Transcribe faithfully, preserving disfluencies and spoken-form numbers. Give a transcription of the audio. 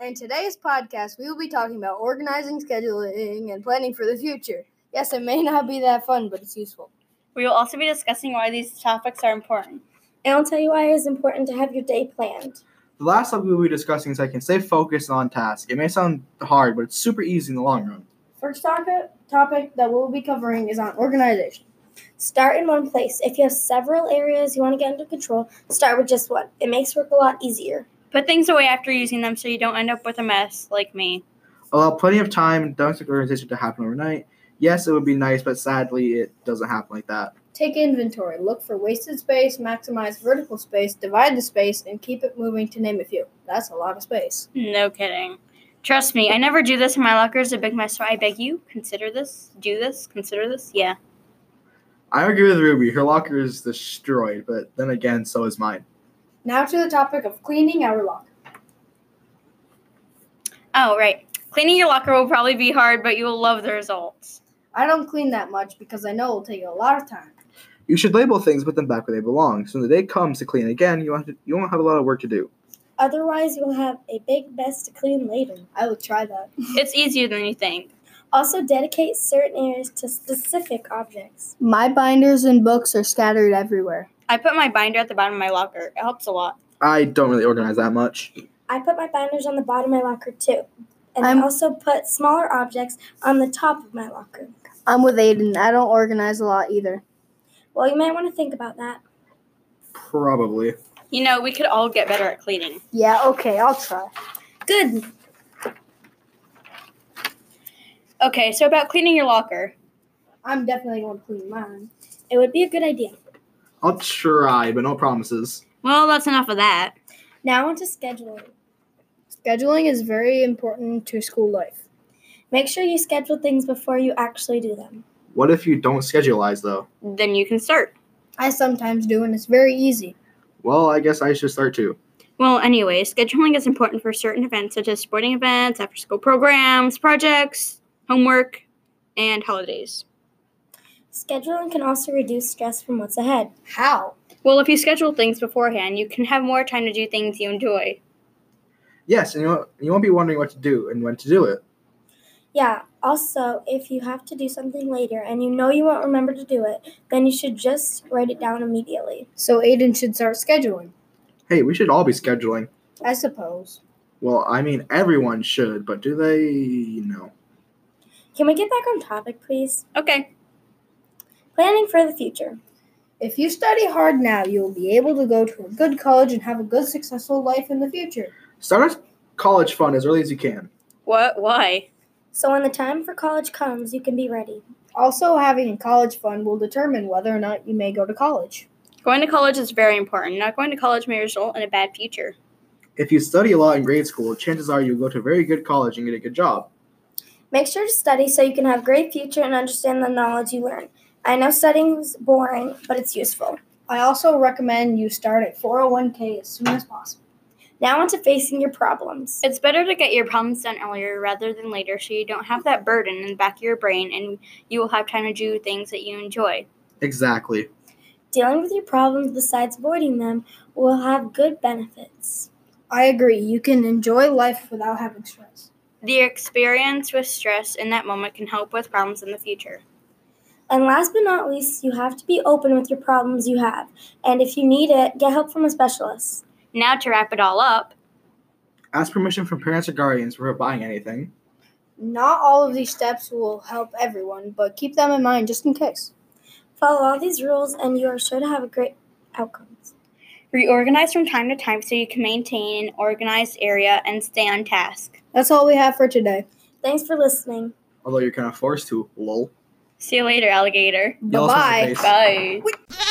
In today's podcast, we will be talking about organizing, scheduling, and planning for the future. Yes, it may not be that fun, but it's useful. We will also be discussing why these topics are important. And I'll tell you why it is important to have your day planned. The last topic we'll be discussing is I can stay focused on task. It may sound hard, but it's super easy in the long run. First topic, topic that we'll be covering is on organization. Start in one place. If you have several areas you want to get under control, start with just one. It makes work a lot easier. Put things away after using them so you don't end up with a mess like me. Allow plenty of time, don't expect organization to happen overnight. Yes, it would be nice, but sadly, it doesn't happen like that. Take inventory. Look for wasted space, maximize vertical space, divide the space, and keep it moving, to name a few. That's a lot of space. No kidding. Trust me, I never do this, and my locker is a big mess, so I beg you, consider this, do this, consider this, yeah. I agree with Ruby. Her locker is destroyed, but then again, so is mine. Now to the topic of cleaning our locker. Oh, right. Cleaning your locker will probably be hard, but you will love the results. I don't clean that much because I know it will take a lot of time. You should label things, put them back where they belong. So when the day comes to clean again, you won't, have to, you won't have a lot of work to do. Otherwise, you'll have a big mess to clean later. I will try that. It's easier than you think. Also, dedicate certain areas to specific objects. My binders and books are scattered everywhere. I put my binder at the bottom of my locker. It helps a lot. I don't really organize that much. I put my binders on the bottom of my locker, too. And I'm- I also put smaller objects on the top of my locker. I'm with Aiden. I don't organize a lot either. Well, you might want to think about that. Probably. You know, we could all get better at cleaning. Yeah, okay, I'll try. Good. Okay, so about cleaning your locker. I'm definitely going to clean mine. It would be a good idea. I'll try, but no promises. Well, that's enough of that. Now on to scheduling. Scheduling is very important to school life. Make sure you schedule things before you actually do them. What if you don't scheduleize, though? Then you can start. I sometimes do, and it's very easy. Well, I guess I should start too. Well, anyway, scheduling is important for certain events such as sporting events, after-school programs, projects, homework, and holidays. Scheduling can also reduce stress from what's ahead. How? Well, if you schedule things beforehand, you can have more time to do things you enjoy. Yes, and you won't, you won't be wondering what to do and when to do it. Yeah, also, if you have to do something later and you know you won't remember to do it, then you should just write it down immediately. So Aiden should start scheduling. Hey, we should all be scheduling. I suppose. Well, I mean, everyone should, but do they? No. Can we get back on topic, please? Okay. Planning for the future. If you study hard now, you will be able to go to a good college and have a good, successful life in the future. Start a college fund as early as you can. What? Why? So when the time for college comes, you can be ready. Also, having a college fund will determine whether or not you may go to college. Going to college is very important. Not going to college may result in a bad future. If you study a lot in grade school, chances are you'll go to a very good college and get a good job. Make sure to study so you can have a great future and understand the knowledge you learn. I know studying is boring, but it's useful. I also recommend you start a four oh one k as soon as possible. Now on to facing your problems. It's better to get your problems done earlier rather than later so you don't have that burden in the back of your brain and you will have time to do things that you enjoy. Exactly. Dealing with your problems besides avoiding them will have good benefits. I agree. You can enjoy life without having stress. The experience with stress in that moment can help with problems in the future. And last but not least, you have to be open with your problems you have. And if you need it, get help from a specialist. Now to wrap it all up. Ask permission from parents or guardians before buying anything. Not all of these steps will help everyone, but keep them in mind just in case. Follow all these rules and you are sure to have a great outcomes. Reorganize from time to time so you can maintain an organized area and stay on task. That's all we have for today. Thanks for listening. Although you're kind of forced to, lol. See you later, alligator. Yell us in the Bye-bye. face. Bye. Wait.